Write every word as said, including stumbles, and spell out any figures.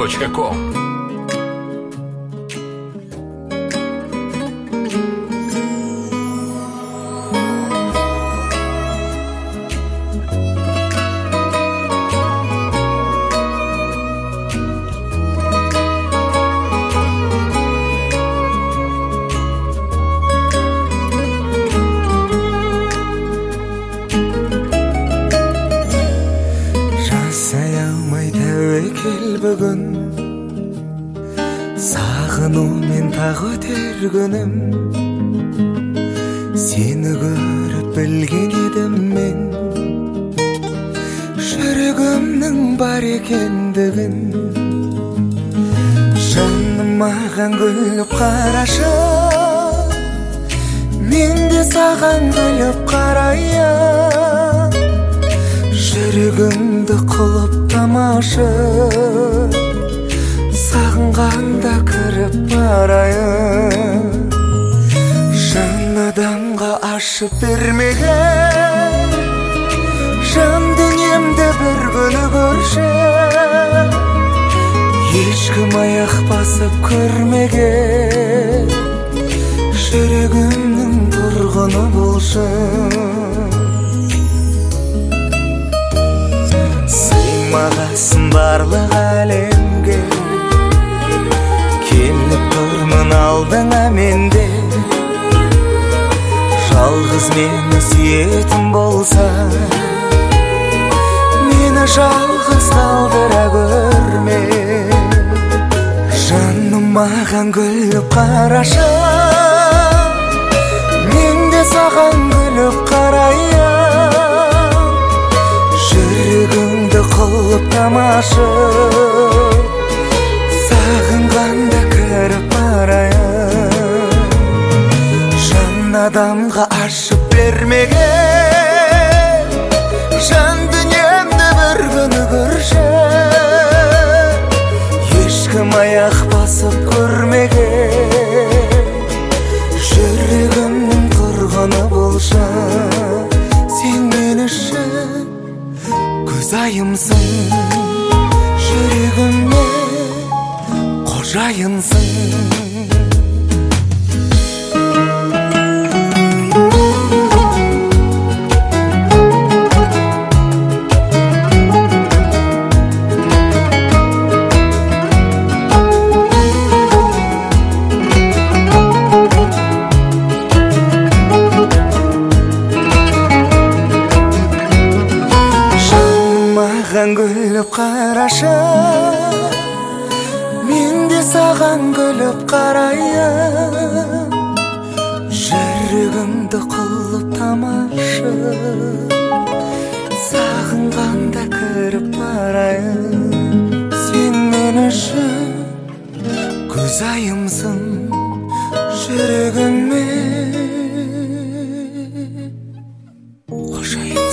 точка ком. бүгін сағынумен тағы өтер күнім, сені көріп білген едім мен жүрегімнің бар екендігін. Жаным маған күліп қарашы, мен де саған күліп қарайын, жүрегіңді құлып тамашы, сағынғанда кіріп барайын. Жан адамға ашып бермеген жан дүниемді бір күні көрші, ешкім аяқ басып көрмеген жүрегімнің тұрғыны болшы. Сыймағасын барлық әлемге, келіп тұрмын алдыңа менде. Жалғыз мені сүйетін болса, мені жалғыз қалдыра көрме. Жаным маған күліп қарашы, мен де саған күліп қарайын, жүрегіңді құлып тамашы, сағынғанда кіріп барайын. Жан адамға ашып бермеген жан дүниемді бір күні көрші, ешкім аяқ басып көрмеген жүрегімнің тұрғыны болшы. Сен мен үшін көзайымсың, жүрегіме қожайынсың. Маған күліп қарашы, мен де саған күліп қарайын, жүрегімді құлып тамашы, сағынғанда кіріп барайын. Сен мен үшін көзайымсың, жүрегіме қожайын.